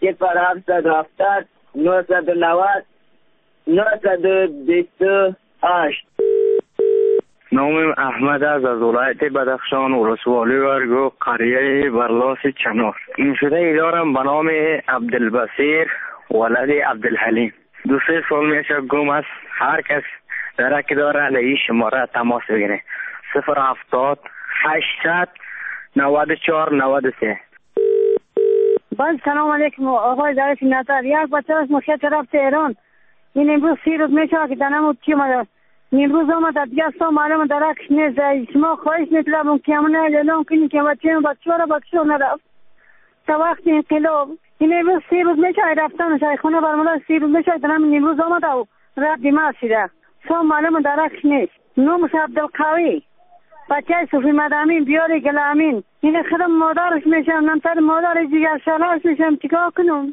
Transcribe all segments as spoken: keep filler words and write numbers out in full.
صفر هفتصد و هفتاد نهصد و نود نهصد و بیست و هشت. نامم احمد است از ولایت بدخشان ولسوالی ورگو قریه برلاس چنار. گمشده دارم به نام عبدالبصیر ولد عبدالحلیم. دو سه سال میشه گم است. هر کس درک داره در این شماره تماس بگیره. صفر هفتاد هشتصد نود و چهار نود و سه. باز سلام علیکم آقای دارش نظر. یک بچه از مخیط رفت ایران. این امروز سی روز میشه که دنم چی مده. امروز آمد دیگه سا معلوم درکش نیست. شما خواهش میطلبم که همونه اعلام کنی که بچه بچه را بچه نرفت تا وقت انقلاب. این امروز سی روز میشه رفتن شیخونه برملا سی روز میشه دنم امروز آمد و رفت دیمه شده. سا معلوم درکش نیست. نومش عبدالقوی بچه صوفی مدامین بیاری گلامین. این خودم مادرش میشم نمتر مادر جیگر شلاش میشم چیکار کنم؟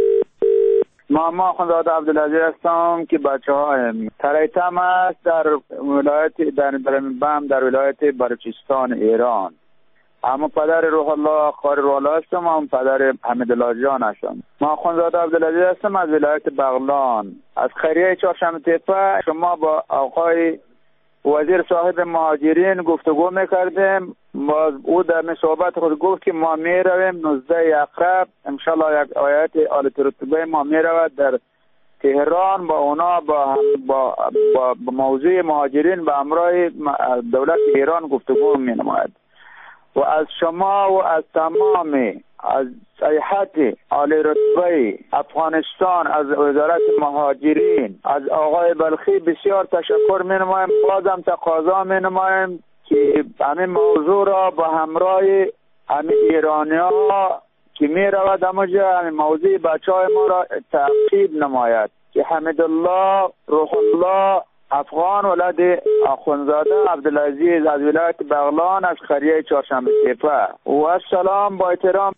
ما ما خانزاده عبدالعزیز هستم که بچه هایم تریتم است در ولایت در بم در ولایت بلوچستان ایران. اما پدر روح الله قاری روح الله هستم. هم پدر حمیدالله جان هستم. ما خانزاده عبدالعزیز هستم از ولایت بغلان از خیریه چهارشنبه تپه. شما با آقای وزیر صاحب مهاجرین گفتگو میکردیم. او در صحبت خود گفت که ما میرویم نوزده اقرب انشالله یک آیت آل رتبه ما میرود در تهران با اونا با با, با, با موضوع مهاجرین به همراه دولت ایران گفتگو می نماید. و از شما و از تمام از سیاحت آل رتبه افغانستان از وزارت مهاجرین از آقای بلخی بسیار تشکر می نمایم. بازم تقاضا می نمایم که همین موضوع را با همراه همین ایرانی ها که می رود همونجا همین موضوع بچه های ما را تعقیب نماید که حمیدالله روح الله افغان ولد آخونزاده عبدالعزیز از ولایت بغلان از قریه چهارشنبه تپه. و السلام با احترام.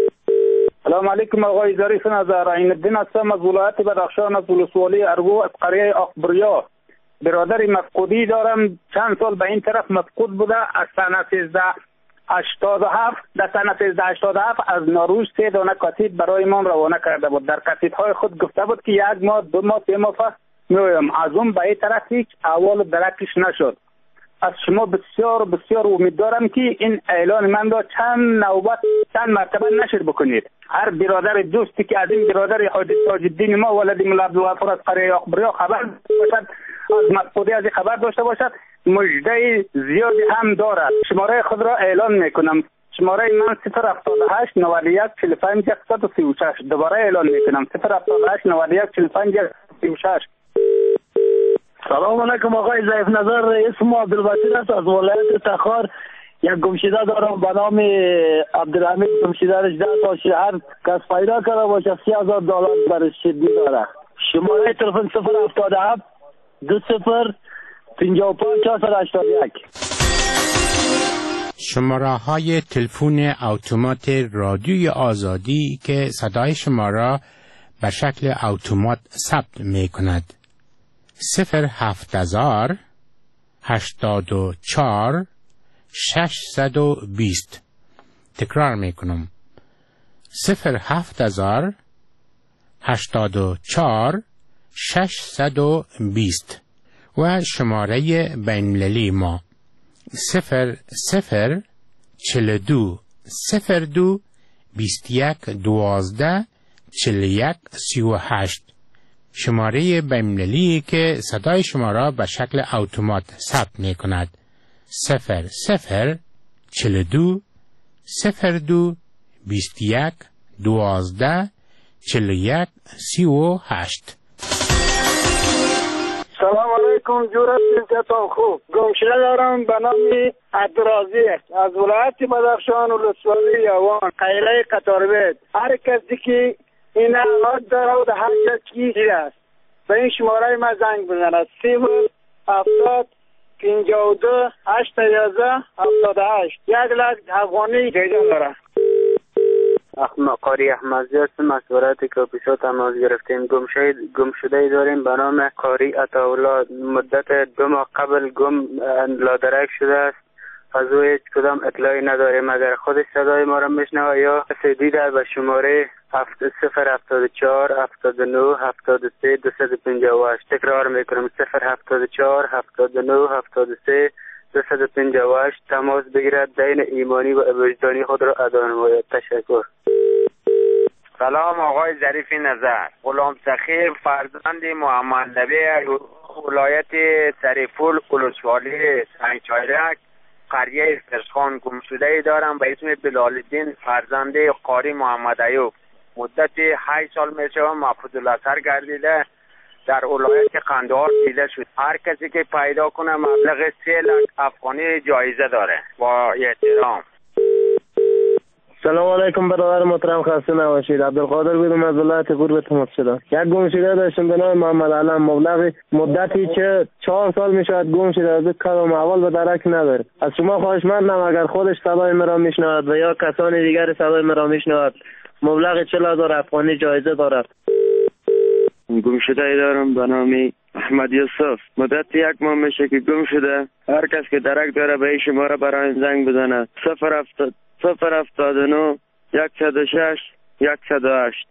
سلام علیکم آقای ظریف نظر. این الدین هستم از ولایت بدخشان از ولسوالی ارگو از قریه آخبریا. برادر مفقودی دارم چند سال به این طرف مفقود بوده. از سنه سیزده هشتاد و هفت در سنه سیزده هشتاد و هفت از ناروز سه دانه کتیب برای من روانه کرده بود. در کتیب های خود گفته بود که یک ماه دو ماه سه ماه میایم. از اون به این طرف هیچ احوال درکش نشد. از شما بسیار بسیار امیدوارم که این اعلان من را چند نوبت چند مرتبه نشر بکنید. هر برادر دوستی که از این برادر حاجی تاج الدین ما ولد مولا عبدالغفور از قریه آخبریا خبر باشد از مفقودی از خبر داشته باشد مژده زیادی هم دارد. شماره خود را اعلان میکنم. شماره من صفر هفتاد و هشت نود و یک چهل و پنج صد و سی و شش. دوباره اعلان میکنم صفر هفتاد و هشت نود و یک چهل و پنج صد و سی و شش. سلام علیکم آقای ضعیف نظر. اسم عبدالبصیر است از ولایت تخار. یک گمشده دارم به نام عبدالحمید. گمشده اجده تا شهر کس پیدا کرده باشه سی هزار دلار برش شدی داره. شماره تلفن صفر هفتاد و هفت دو صفر پنجاه و پنج چهارصد و هشتاد و یک. شماره های تلفن اتومات رادیوی آزادی که صدای شما را به شکل اتومات ثبت می کند. صفر هفت هزار هشتاد و چهار ششصد و بیست. تکرار می کنم. صفر هفت هزار هشتاد و چهار ششصد و بیست. و شماره بین‌المللی ما صفر صفر چهل و دو صفر دو بیست و یک دوازده چهل و یک سی و هشت. شماره بین‌المللی که صدای شما را به شکل اتومات ثبت می کند. صفر صفر چهل و دو صفر دو بیست و یک دوازده چهل و یک سی و هشت. سلام علیکم جورت انتتان خوب. گمشده دارم به نام عبدالرازی از ولایت بدخشان ولسوالی یوان قیله قطاربید. هر کسی که این حالات داره و در هر جا چیزی است به این شماره ما زنگ بزند. صفر هفتاد پنجاه و دو هشت یازده هفتاد و هشت. یک لک افغانی جایدان داره. احمد قاری احمدی هستم از ولایت کاپیسا تماس گرفتیم. گمشده گمشده داریم به نام قاری عطاالله. مدت دو ماه قبل گم لادرک شده است. از او هیچ کدام اطلاعی نداریم. اگر خودش صدای ما را میشنوه یا کسی دیده به شماره صفر هفتاد و چهار هفتاد و نه هفتاد و سه دویست و پنجاه و هشت. تکرار میکنم صفر هفتاد و چهار هفتاد و نه هفتاد و سه دویست و پنجاه و هشت تماس بگیرد، دین ایمانی و وجدانی خود را ادا نماید. تشکر. سلام آقای ظریف نظر. غلام سخیر فرزند محمد نبی ولایت سریفول ولسوالی سنگچایرک قریه فرسخان گمشده دارم به اسم بلال‌الدین فرزند قاری محمد ایوب. مدت هشت سال میشه محفوظ الاسر گردیده در ولایت قندهار دیده شد. هر کسی که پیدا کنه مبلغ سه لک افغانی جایزه داره. با احترام. سلام علیکم برادر محترم، خسته نباشید. عبدالقادر بودم از ولایت قرب تماس شدم. یک گم شده داشتم به نام محمد علم. مبلغ مدتی چه چهار سال میشود گم شده. از کدام اول به درک نداره. از شما خواهشمندم اگر خودش صدای مرا میشنود و یا کسان دیگر صدای مرا میشنود مبلغ چهل هزار افغانی جایزه دارد. گم شده دارم به نام احمد یوسف. مدت یک ماه میشه که گم شده. هر کس که درک داره به این شماره برای زنگ بزنه. صفر هفتاد صفر هفتاد و نه صد و شش صد و هشت.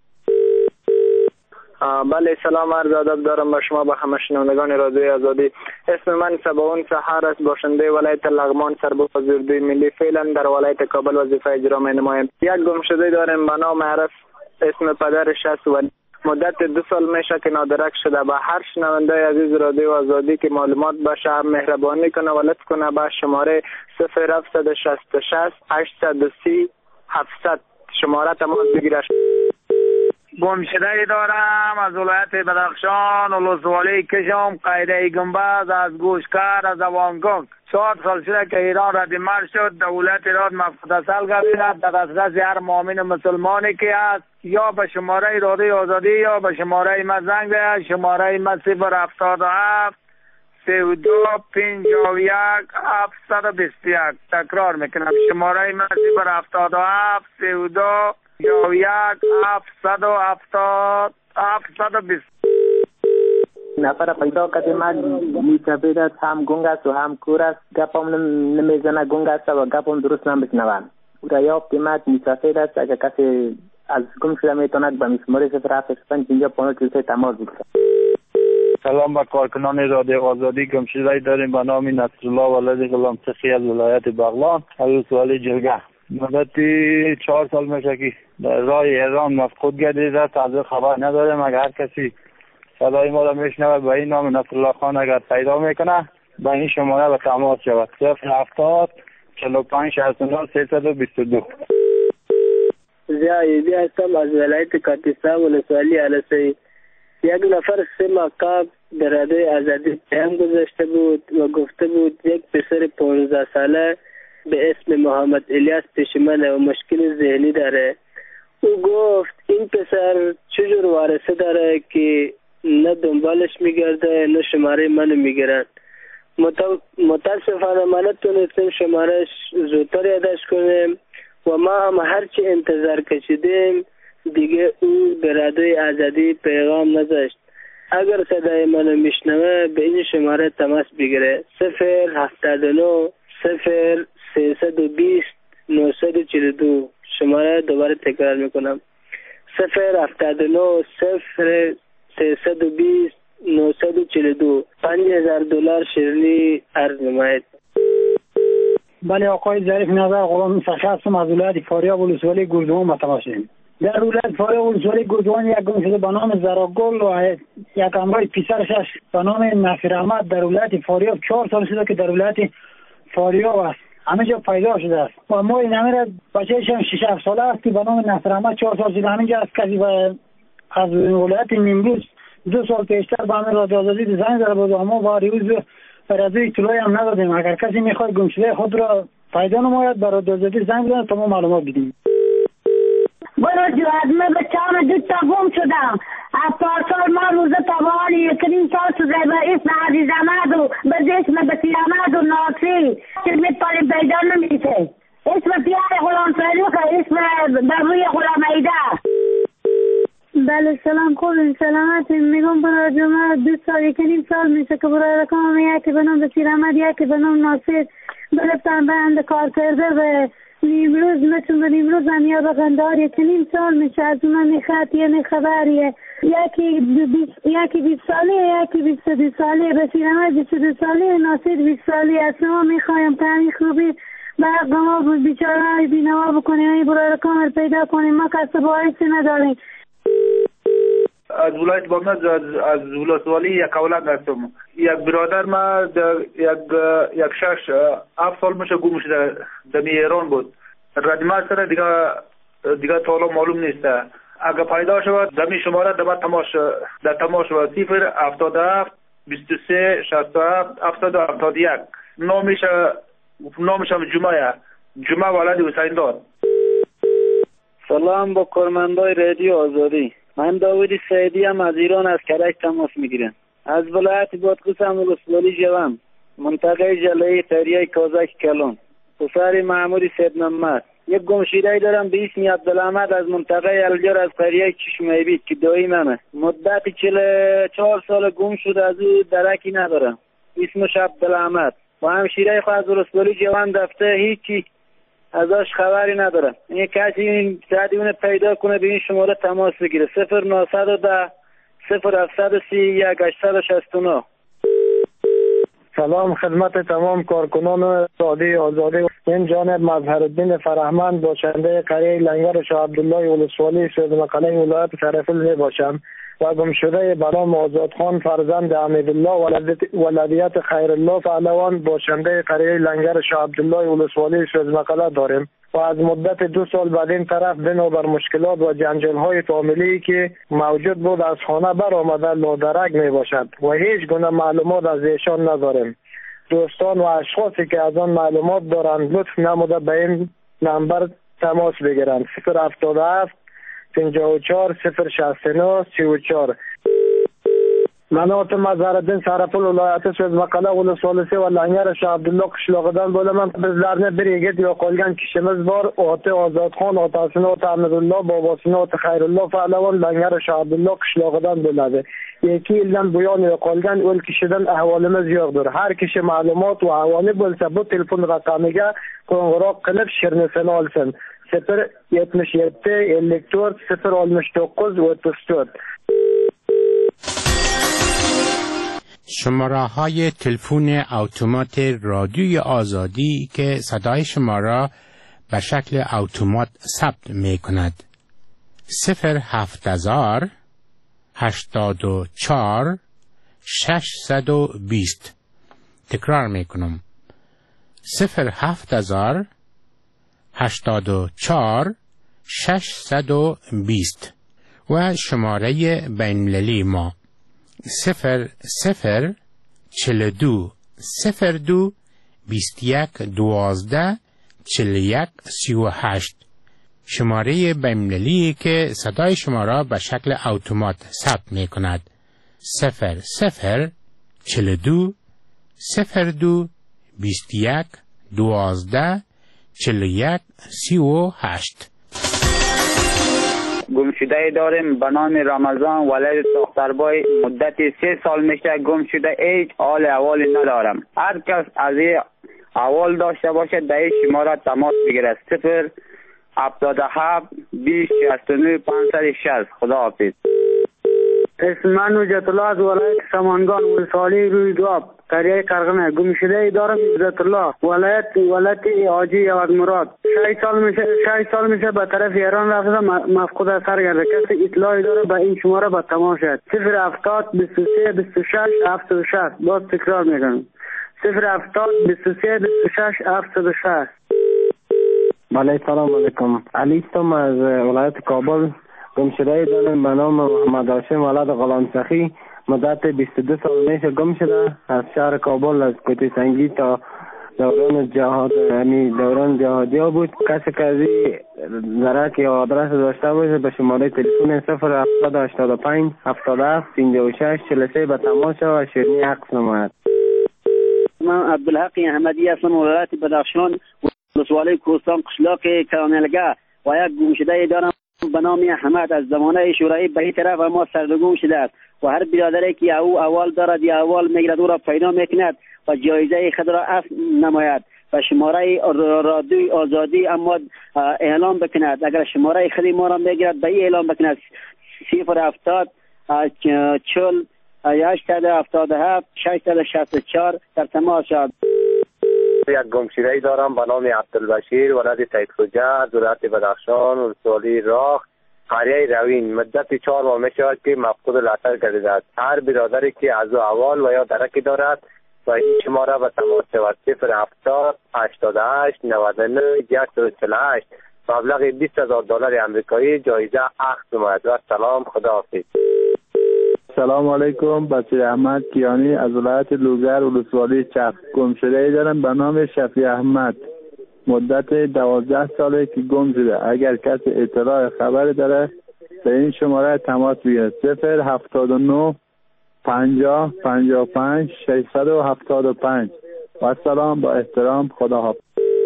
بله سلام عرض ادب دارم به شما، به همه شنوندگان رادیوی آزادی. اسم من سباون سحر است، باشنده ولایت لغمان، سرباز اردوی ملی. فعلا در ولایت کابل وظیفه اجرا می نمایم. یک گم شده داریم به نام عرف، اسم پدرش است و مدت دو سال میشه که نادرک شده. به هر شنونده عزیز رادیو آزادی که معلومات باشه مهربانی کنه و لطف کنه به شماره صفر هفت شش شش هشتصد و سی هفتصد شماره تماس بگیره. گم شده دارم از ولایت بدخشان ولسوالی کشم قیده گنبز از گوشکر از اوانگونگ. چهار سال شده که ایران ردیمر شد. دولت ایران مفتصل گردید در دسترس هر مؤمن مسلمانی که است یا به شماره رادیوی آزادی یا به شماره ما زنگ ده. شماره ما صفر هفتاد و هفت سه و دو پنجاه و یک هفتصد و بیست و یک. تکرار میکنم شماره ما صفر هفتاد و هفت سه و دو پنجاه و یک هفتصد و هفتاد هفتصد و بیست. نفر پیدا کرده من می‌سپید است، هم گنگ است و هم کور است. گپم نمیزنه، گنگ است و گپم درست نمیشنوم. او را یافت من می‌سپید است. اگر کسی از گم شده میتواند به شماره صفر هفت پنج اینجا پانوس کلیسای تماس بگیرد. سلام به کارکنان رادیو آزادی. گم شده داریم به نام نصرالله ولد غلام سخی از ولایت بغلان ولسوالی جلگه. مدتی چهار سال میشه که در راه ایران مفقود گردیده است. از خبر نداریم. اگر هر کسی صدای ما را میشنوه به این نام نصرالله خان اگر پیدا میکنه به این شماره به تماس شود. صفر هفتاد چهل و پنج شصت و نه سیصد و بیست و دو. زیادی هستم از ولایت کاتیسا ولسوالی علسی. یک نفر سه ماه قبل در رادیوی آزادی پیام گذاشته بود و گفته بود یک پسر پانزده ساله به اسم محمد الیاس پیش منه و مشکل ذهنی داره. او گفت این پسر چجور وارثه داره که نه دنبالش میگرده نه شماره منو میگیرن. متاسفانه ما نتونستیم شمارش زودتر یادش کنیم و ما هم هرچی انتظار کشیدیم دیگه او به رادیوی آزادی پیغام نذاشت. اگر صدای منو میشنوه به این شماره تماس بگیره. صفر هفتاد و نه صفر سیصد و بیست نهصد و چهل و دو. شماره دوباره تکرار میکنم صفر هفتاد و نه صفر سیصد و بیست نهصد و چهل و دو. پنج هزار دلار شیرینی عرض نماید. بله آقای ظریف نظر غلام سخی هستم از ولایت فاریاب ولسوالی گردوان با تماس. در ولایت فاریاب ولسوالی گردوان یک گم شده به نام زراگل و یک همراه پسرش به نام نصیر احمد در ولایت فاریاب چهار سال شده که در ولایت فاریاب است. همه جا پیدا شده است و ما این همه را بچه‌ش هم شش هفت ساله است که به نام نصیر احمد چهار سال شده همینجا است. کسی از ولایت نیمروز دو سال پیشتر به همین رادیو آزادی زنگ زده بود و ما با ریوز رادیو اطلاعی هم ندادیم. اگر کسی میخواد گم شده خود را پیدا نماید برای رادیو آزادی زنگ بزنه تا ما معلومات بدیم. برو جواد من بچه‌ام دو تا گم شدم. از پارسال ما روز تمام یکین سال شده به اسم عزیز احمد و به اسم بسیر احمد و ناصری که میتونیم پیدا نمیشه. اسم پیار غلام فروخ، اسم بروی غلام ایده. بله سلام خوبین سلامت. میگم برای جمعه دو سال یک نیم سال میشه که برای رقم یک به نام بسیر احمد یک به نام ناصر گرفتن بند کار کرده و نیمروز مثل نیمروز هم یا بغندار یک نیم سال میشه از اون میخواد یه میخبریه یکی یکی بیست ساله یکی بیست دو ساله بسیرمه بیست دو ساله ناصر بیست ساله از ما میخوایم تنی خوبی برق ما بود بیچاره های بینوا بکنیم این برای کامل پیدا کنیم ما کسب باعثی نداریم. از ولایت بامناز از, از ولسوالی یک اولاد هستم. یک برادر ما یک یک شش هفت سال میشه گم شده در ایران بود. ردیما سره دیگه دیگه تا معلوم نیست. اگر پیدا شود دمی شماره در تماس در تماس شود صفر هفتاد و هفت بیست و سه شصت و هفت هفتاد و هفتاد و یک. نامش نامش جمعه جمعه ولد حسین داد. سلام با کارمندای رادیو آزادی. من داوودی سعیدی هم از ایران از کرج تماس میگیرم. از ولایت بادغیس ولسوالی جوام منطقه جلعه قریه کازک کلان پسر مأمور سید محمد. یک گمشیده دارم به اسم عبدالحمد از منطقه الجار از قریه چشمه‌بید که دایممه. مدت چهل و چهار سال گم شده از او درکی ندارم. اسمش عبدالحمد. با همشیره خود از ولسوالی جوام دفته هیچی ازش خبری ندارم. این کسی این سعدی اون پیدا کنه به این شماره تماس بگیره. صفر نهصد و ده صفر هفتصد و سی یک هشتصد و شصت و نه. سلام خدمت تمام کارکنان سعودی آزادی. این جانب مظهرالدین فرهمند باشنده قریه لنگر شاه عبدالله ولسوالی سید مقاله ولایت سرپل می باشم و گمشده بنام آزادخان فرزند حمیدالله ولدیت خیرالله پهلوان باشنده قریه لنگر شاه عبدالله ولسوالی سید مقاله داریم و از مدت دو سال بعد این طرف بنابر مشکلات و جنجال های فامیلی که موجود بود از خانه برآمده لادرک می باشد و هیچ گونه معلومات از ایشان نداریم. دوستان و اشخاصی که از آن معلومات دارند لطف نموده به این نمبر تماس بگیرند. صفر هفتاد و هفت پنجاه و چهار صفر شصت و نه سی و چهار. مناطق مظهرالدین سرپل ولایت سید مقاله ولسوالی و لنگر شاه عبدالله qishlog'idan bo'laman. Bizlarni bir yigit yo'qolgan kishimiz bor. Oti Ozodxon, otasini oti Hamidullo, bobosini oti Xayrullo Pahlavon Langar Shoh Abdullo qishlog'idan bo'ladi. ikki yildan buyon yo'qolgan o'l kishidan ahvolimiz yo'qdir. Har kishi ma'lumot va ahvoli bo'lsa bu telefon raqamiga qo'ng'iroq qilib shirnisini olsin. صفر yetmish yetti ellik to'rt صفر oltmish to'qqiz o'ttiz to'rt. شماره های تلفن اتومات رادیوی آزادی که صدای شما را به شکل اتومات ثبت می کند. صفر هفت هزار هشتاد و چهار ششصد و بیست. تکرار می کنم. صفر هفت هزار هشتاد و چهار ششصد و بیست و شماره بین‌المللی ما صفر صفر چل دو صفر دو بیست یک دوازده چل یک سی و هشت. شماره بین‌المللی که صدای شما را به شکل اتومات ثبت می کند. صفر صفر چل دو صفر دو بیست یک دوازده چل یک سی و هشت. گمشده داریم به نام رمضان ولد دختربای مدت سه سال میشه گم شده. هیچ حال احوالی ندارم. هر کس از این احوال داشته باشه در این شماره تماس بگیره. صفر هفتاد و هفت بیست شصت و نه پانصد و شصت. خدا حافظ. اسم من نجات الله از ولایت سمنگان ولسوالی رویگاب قریه قرغنه. گمشده دارم عزت الله ولایت ولایت حاجی یاد مراد. شش سال میشه شش سال میشه به طرف ایران رفته مفقود اثر گرده. کسی اطلاعی داره به این شماره با تماس شد. صفر هفتاد بیست و سه بیست و شش هفتاد و شش. باز تکرار میکنم. صفر هفتاد بیست و سه بیست و شش هفتاد و شش. بله سلام علیکم. علی هستم از ولایت کابل. گمشده دارم به نام محمد هاشم ولد غلامسخی. مدت بیست و دو سال میشه گم شده از شهر کابل از کوته سنگی تا دوران جهاد یعنی دوران جهادی ها بود. کسی که از درک یا آدرس داشته باشه به شماره تلفن صفر هفتاد هشتاد و پنج هفتاد و هفت پنجاه و شش چهل و سه به تماس و شیرینی حق نماید. من عبدالحق احمدی هستم ولایت بدخشان ولسوالی کوهستان قشلاق کانلگه و یک گمشده دارم به نام احمد از زمانه شورایی به این طرف ما سرنگون شده است و هر برادری که او اول دارد یا اول میگرد او را پیدا میکند و جایزه خود را اصل نماید. و شماره رادیوی آزادی اما اعلام بکند. اگر شماره خودی ما را میگیرد به این اعلام بکند صفر هفتاد چل هشتصد و هفتاد و هفت ششصد و شصت و چهار در تماس شد. یک گمشده‌ای دارم به نام عبدالبشیر ولد سید خوجه از ولایت بدخشان ولسوالی راخ قریه روین. مدت چهار ماه می شود که مفقود الاثر گردیده است. هر برادری که از احوال و یا درکی دارد و این شماره به تماس شود صفر هفتاد هشتاد و هشت نود و نه صد و چهل و هشت. مبلغ بیست هزار دلار آمریکایی جایزه اخذ اومد. و سلام، خداحافظ. سلام علیکم. بشیر احمد کیانی از ولایت لوگر ولسوالی چرخ. گمشده‌ای دارم به نام شفیع احمد. مدت دوازده ساله که گم شده. اگر کسی اطلاع خبر داره به این شماره تماس بگیرد صفر هفتاد و نه پنجاه پنجاه و پنج ششصد و هفتاد و پنج. و سلام، با احترام، خداحافظ.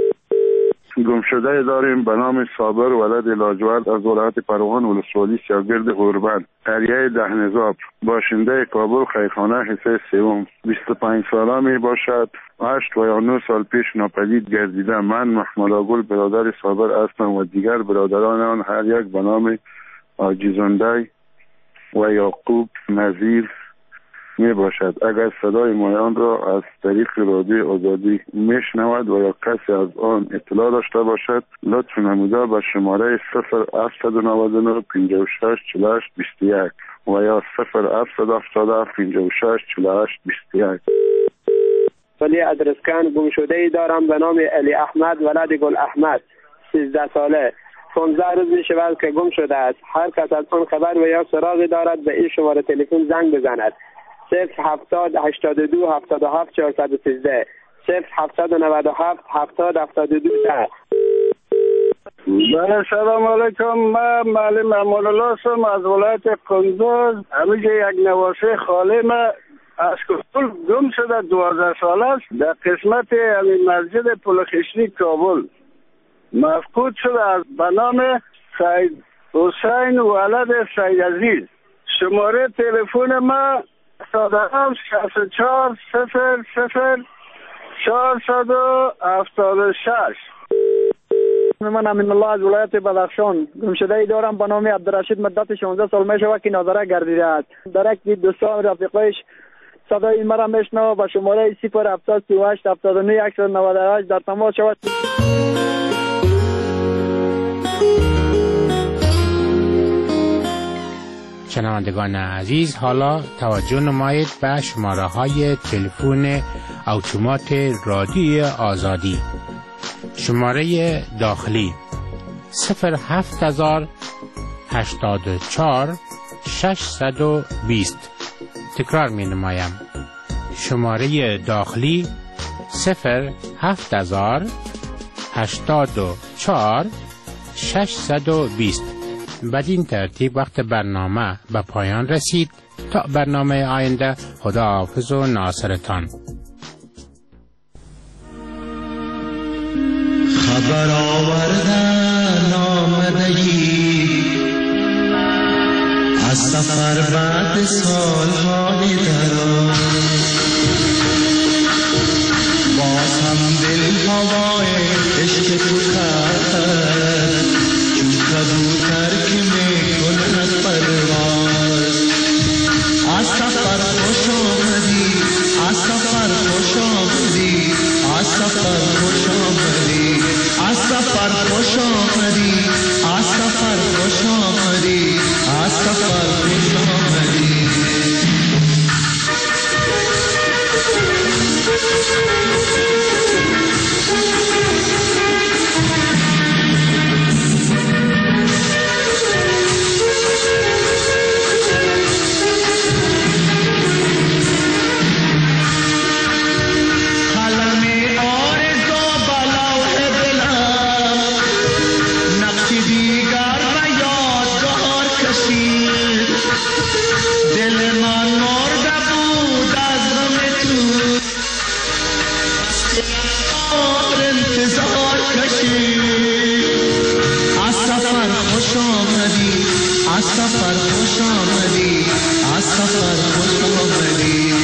گمشده داریم به نام صابر ولد لاجورد از ولایت پروان ولسوالی شاگرد اوربند قریه ده نظاب باشنده کابل خیرخانه حصه سوم. بیست و پنج ساله می باشد. هشت و یا نه سال پیش ناپدید گردیده. من محمد آگل برادر صابر هستم و دیگر برادران آن هر یک به نام آجیزنده و یعقوب نظیر می باشد. اگر صدای مایان را از طریق رادیوی آزادی میشنود و یا کسی از آن اطلاع داشته باشد لطف نموده به شماره صفر هفتصد و نود و نه پنجاه و شش چهل و هشت بیست و یک و یا صفر هفتصد و هفتاد و هفت پنجاه و شش چهل و هشت بیست و یک. ولی ادرسکن گمشده‌ای دارم به نام علی احمد ولد گل احمد سیزده ساله. پانزده روز می شود که گم شده است. هر کس از آن خبر و یا سراغی دارد به این شماره تلفن زنگ بزند صفر هفتاد هشتاد و دو هفتاد و هفت چهارصد و سیزده صفر هفتصد و نود و هفت هفتاد هفتاد و دو ده. بله سلام علیکم. من معلم امان الله هستم از ولایت قندوز. همیشه یک نواسه خاله من از کل گم شده دوازده سال است در قسمت همین مسجد پلخشنی کابل مفقود شده از به نام سید حسین ولد سید عزیز. شماره تلفن من هفتاد و هفت شصت و چهار صفر صفر چهارصد و هفتاد و شش. من امین الله از ولایت بدخشان. گمشده‌ای دارم به نام عبدالرشید. مدت شانزده سال می شود که ناظره گردیده است. در یک دوستان رفیقایش صدای مرا میشنوه به شماره صفر هفتاد سی و هشت هفتاد و نه صد و نود و هشت در تماس شود. شنوندگان عزیز، حالا توجه نمایید به شماره های تلفن اتومات رادیوی آزادی. شماره داخلی صفر هفت هزار هشتاد و چهار ششصد و بیست. تکرار می نمایم. شماره داخلی صفر هفت هزار هشتاد و چهار ششصد و بیست. بدین ترتیب وقت برنامه به پایان رسید. تا برنامه آینده، خداحافظ و ناصرتان. خبر آوردن آمدگی از سفر بعد سالهای دراز، باز هم دل هوای عشق تو کرد چون کبوتر که میکند پرواز. از سفر خوش آمدی، از سفر خوش آمدی، از سفر خوش آمدی، از سفر خوش آمدی، از سفر خوش آمدی، از سفر خوش آمدی. از سفر خوش آمدی، از سفر خوش آمدی.